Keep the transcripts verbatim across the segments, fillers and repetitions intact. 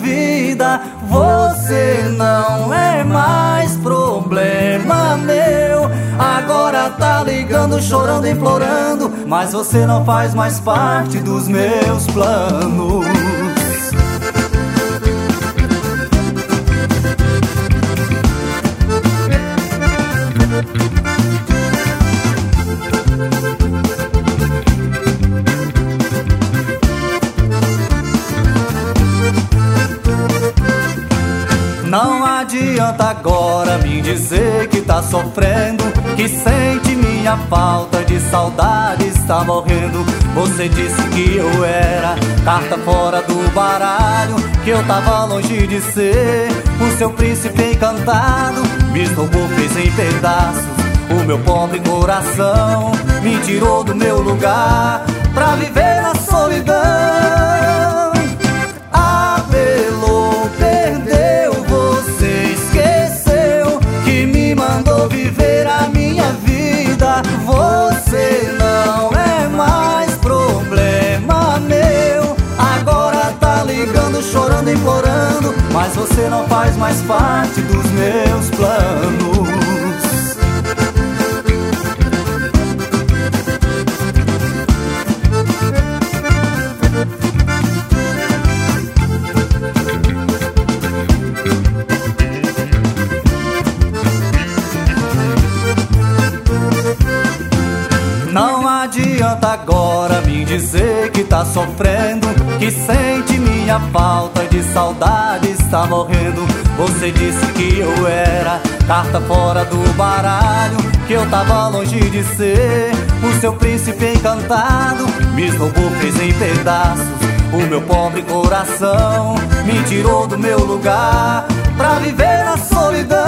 vida. Você não é mais problema meu. Agora tá ligando, chorando, implorando, mas você não faz mais parte dos meus planos. Não adianta agora me dizer que tá sofrendo, que sente minha falta, de saudade está morrendo. Você disse que eu era carta fora do baralho, que eu tava longe de ser o seu príncipe encantado. Me roubou, fez em pedaços o meu pobre coração, me tirou do meu lugar pra viver na solidão. Apelou, perdeu, você esqueceu que me mandou viver a minha vida. Você não é mais problema meu. Agora tá ligando, chorando, implorando, mas você não faz mais parte dos meus planos. Não adianta agora me dizer que tá sofrendo, que sente minha falta, de saudade está morrendo. Você disse que eu era carta fora do baralho, que eu tava longe de ser o seu príncipe encantado. Me roubou, fez em pedaços o meu pobre coração, me tirou do meu lugar pra viver na solidão.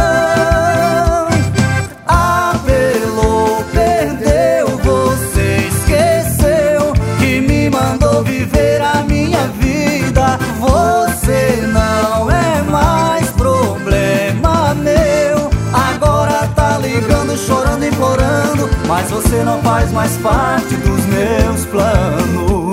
Apelou, perdeu, você esqueceu que me mandou viver a minha vida. Você não é mais problema meu. Agora tá ligando, chorando, implorando, mas você não faz mais parte dos meus planos.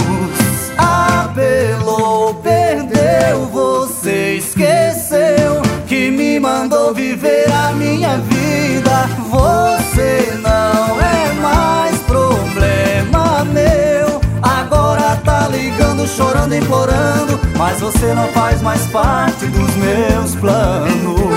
Apelou, perdeu, você esqueceu que me mandou viver a minha vida. Você não é mais problema meu. Agora tá ligando, chorando, implorando, mas você não faz mais parte dos meus planos.